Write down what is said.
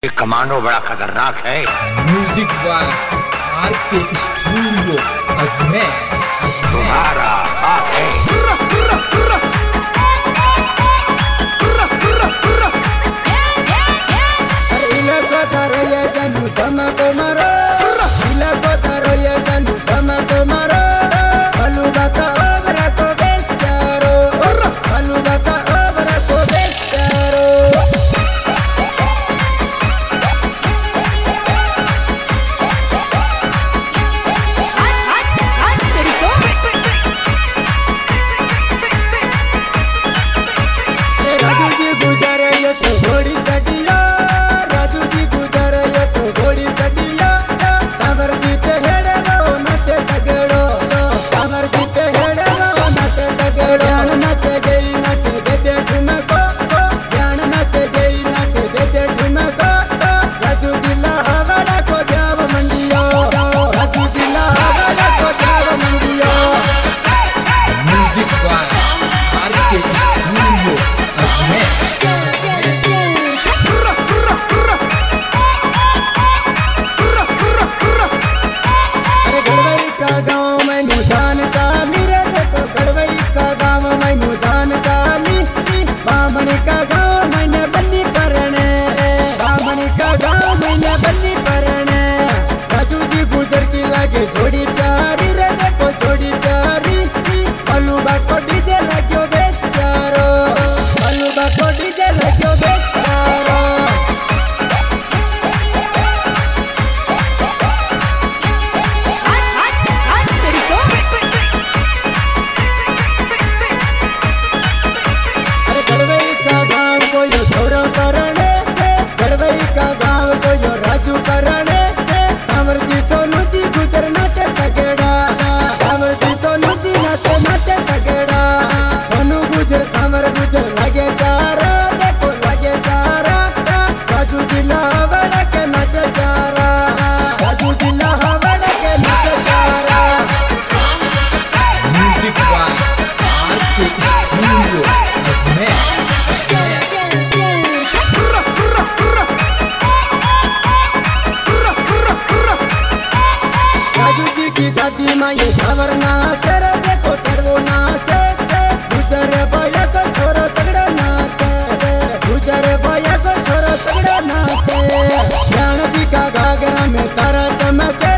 ये कमांडो बड़ा खतरनाक है। Music by RK studio Ajmer. तुम्हारा बाप है। जोड़ी प्यारी रे देखो जोड़ी प्यारी अलूबा को डीजे लग्यो बेस प्यारो अलूबा को डीजे लग्यो बेस प्यारो अरे गड़वई का गांव को यो छोरो करने गड़वई का गांव को यो राजू करने सावर जी सोनू जी गुजर नाचे तगड़ा सावर जी सोनू जी नाचे तगड़ा सोनू गुजर सावर गुजर लगे प्यारा देखो लगे प्यारा राजू जिला हवड़ा के नाचे प्यारा राजू जिला हवड़ा के नाचे प्यारा। Music by RK studio Ajmer. की शादी में ये सावर नाचे रे देखो तड़वो नाचे गुजर भैया को छोरो तगड़ा नाचे गुजर भैया को छोरो तगड़ा नाचे ज्ञान जी का घाघरा में तारा चमके